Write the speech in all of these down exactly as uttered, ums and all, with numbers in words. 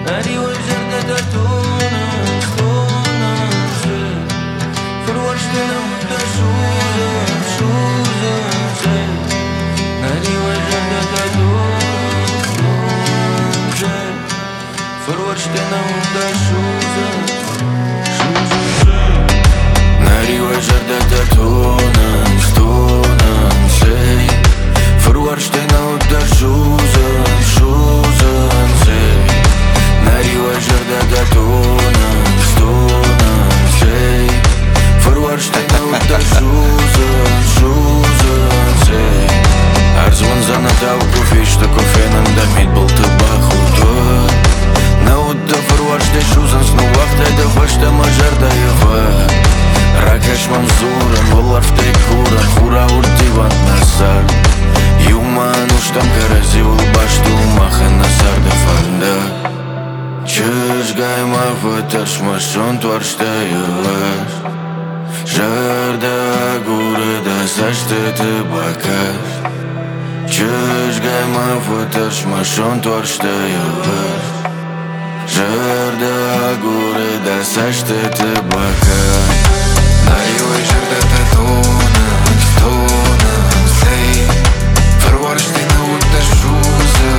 Nariu jardă de tona, stona, se Fruaște la multă șuză, șuză, se Nariu jardă de tona, se Fruaște la multă șuză, șuză, se Nariu jardă de tona, stona, se Fruaște la multă șuză, șuză, se Nariu jardă de tona, stona, se Fruaște la multă șuză, șuză, se Arzi vânzana tau cu fiștă, cu fenă, da mit băltă bahută Naută fruaște șuză, nu вахта de hoște mă jardă eva Rakash mamzura, mălar в tej kura, hura urtivan nasar Eu mă nu ștam că răziul baștu mahă nasar de fanda Ce-și gai mă vătăși mă și-o întoarște iuăși Jardă gură de să-ște te băcași Ce-și gai mă vătăși mă și-o întoarște iuăși Jardă gură de să-ște te băcași Nariu jardă de tonă, stonă, sei Fruaște naută șuză,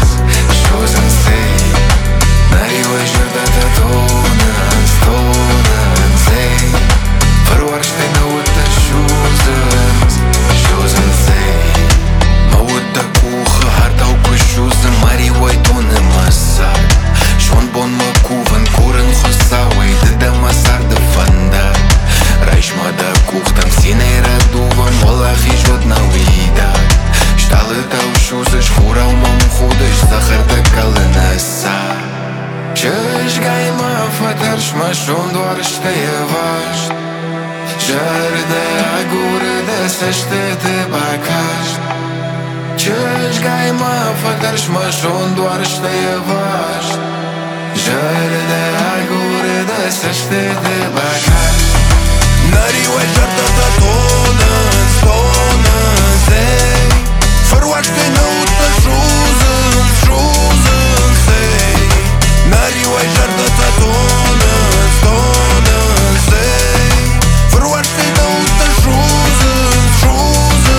șuză, sei Nariu jardă de tonă, stonă, sei Fruaște naută șuză, șuză, sei Mă udă cu hăhardau cu șuză, Mariu ai tonă masar Și-un bon mă cuvân curân hosauai, de masar de fanda Райш мада кухтам синей радуван Молах и жодна уида Шталы тау шузыш хурау мам худыш Захарда калынаса Чыш гайма фатарш машон doar știe vașt Jardă agură de să-ște te bacaști Ce-și gajma fătărș mășon doar știe vașt Jardă agură de să-ște te bacaști Nariu jardă de tonă, stonă, sei Fruaște naută șuză, șuză, sei Nariu jardă de tonă, stonă, sei Fruaște naută șuză, șuză,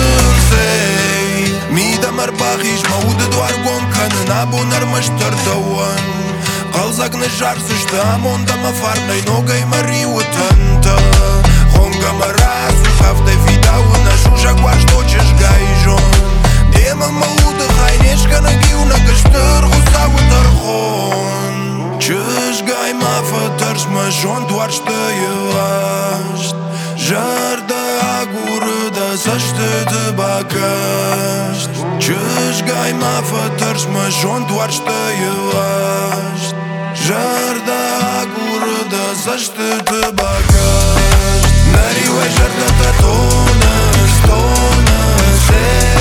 sei Mii de mărbahiș mă udă doar gomcan În abonar mă ștărdăuan Qalzak në zharë së shtë amon da më farë Nëj nogaj më riu tëntë Honga më rasu hafte vidau Në shusha kua shto që shgaj zhon Dje më më udë hajneshka në giu Në kështër husau të rhon Që shgaj ma fëtërsh më zhon Duar shtë jë asht Zhardë agurë dhe së shtë të bakasht Që shgaj ma fëtërsh më zhon Duar shtë jë asht Jardă agură de să-ște te băcaști Nariu jardă de tonă, stonă, se